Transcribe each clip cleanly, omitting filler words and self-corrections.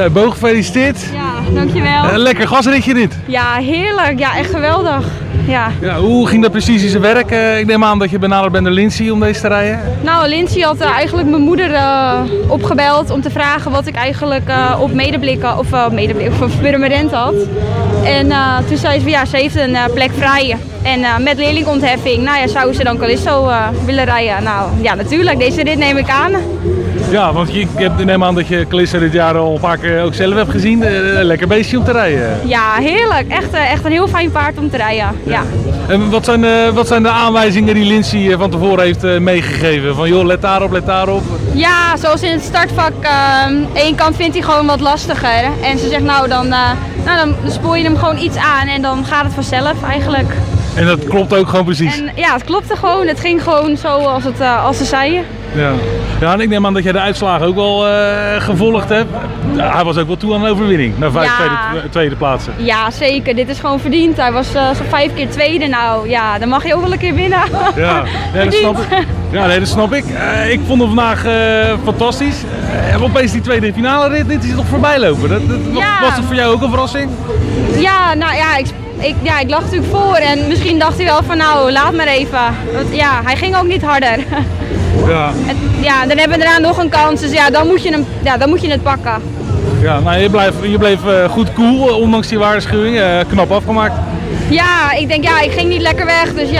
Bo, gefeliciteerd. Ja, dankjewel. Lekker gasritje dit. Ja, heerlijk. Ja, echt geweldig. Ja. Ja, hoe ging dat precies in zijn werk? Ik neem aan dat je benaderd bent door Lindsay om deze te rijden. Nou, Lindsay had eigenlijk mijn moeder opgebeld om te vragen wat ik eigenlijk op Medeblik of Purmerend had. En toen zei ze van ja, ze heeft een plek vrij. En met leerlingontheffing, nou ja, zou ze dan Callisto willen rijden? Nou ja, natuurlijk. Deze rit neem ik aan. Ja, want ik neem aan dat je Callisto dit jaar al een paar keer ook zelf hebt gezien. Lekker beestje om te rijden. Ja, heerlijk. Echt een heel fijn paard om te rijden. Ja. En wat zijn de aanwijzingen die Lindsay van tevoren heeft meegegeven? Van joh, let daarop, let daarop. Ja, zoals in het startvak. Één kant vindt hij gewoon wat lastiger. En ze zegt nou dan spoor je hem gewoon iets aan en dan gaat het vanzelf eigenlijk. En dat klopt ook gewoon precies? En, ja, het klopte gewoon. Het ging gewoon zo als ze zeiden. Ja, en ik neem aan dat jij de uitslagen ook wel gevolgd hebt. Hij was ook wel toe aan een overwinning, naar 5 tweede plaatsen. Ja, zeker. Dit is gewoon verdiend. Hij was zo'n 5 keer tweede. Nou ja, dan mag je ook wel een keer winnen. Ja, dat snap ik. Ja, nee, dat snap ik. Ik vond hem vandaag fantastisch. Opeens die tweede finale rit, dit is toch voorbij lopen. Was dat voor jou ook een verrassing? Ja, nou ja, ik lag natuurlijk voor en misschien dacht hij wel van nou, laat maar even. Want, ja, hij ging ook niet harder. Ja. Ja, dan hebben we daarna nog een kans, dus ja, dan moet je het pakken. Ja, nou, je bleef goed cool, ondanks die waarschuwing. Knap afgemaakt. Ja, ik denk ik ging niet lekker weg, dus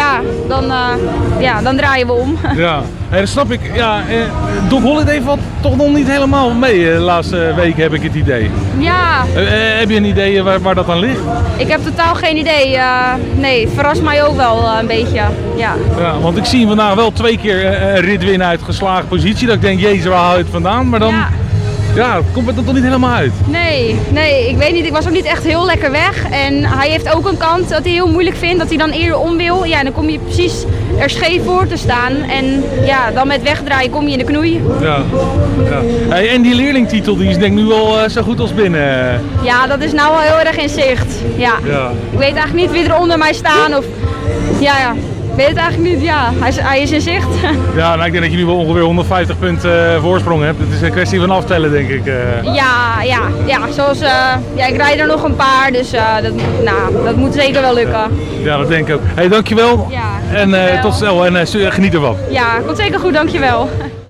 dan draaien we om. Ja, dat snap ik. Ja, Doc Holliday valt toch nog niet helemaal mee de laatste weken, heb ik het idee. Ja. Heb je een idee waar dat aan ligt? Ik heb totaal geen idee. Nee, het verrast mij ook wel een beetje. Ja. Ja, want ik zie hem vandaag wel 2 keer een rit winnen uit geslaagde positie. Dat ik denk, jezus, waar haal je het vandaan? Maar dan... Ja, komt het er toch niet helemaal uit? Nee, ik weet niet. Ik was ook niet echt heel lekker weg. En hij heeft ook een kant dat hij heel moeilijk vindt, dat hij dan eerder om wil. Ja, dan kom je precies er scheef voor te staan. En ja, dan met wegdraaien kom je in de knoei. Ja. Hey, en die leerlingtitel, die is denk ik nu wel zo goed als binnen. Ja, dat is nou wel heel erg in zicht. Ja. Ik weet eigenlijk niet wie er onder mij staan of... Ja. Ik weet het eigenlijk niet, ja. Hij is in zicht. Ja, nou, ik denk dat je nu wel ongeveer 150 punten voorsprong hebt. Het is een kwestie van aftellen, denk ik. Ja, zoals... ik rijd er nog een paar, dus dat moet zeker wel lukken. Ja, dat denk ik ook. Hey, dankjewel. Ja, en tot snel en geniet ervan. Ja, komt zeker goed, dankjewel.